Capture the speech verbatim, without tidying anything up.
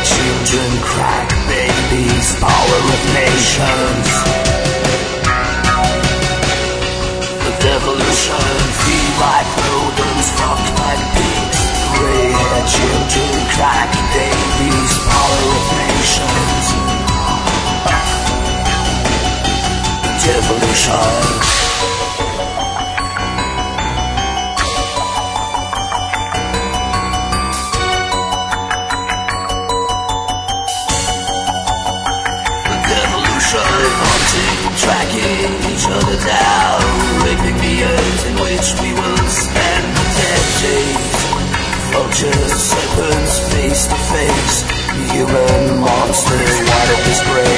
children, crack babies, power of nations. The devolution, feel like rodents, fuck like pigs. Gray-haired children, crack babies, power of nations. Devolution. Hunting, tracking each other down, raping the earth in which we will spend the dead days. Vultures, serpents, face to face, human monster, what if this grave?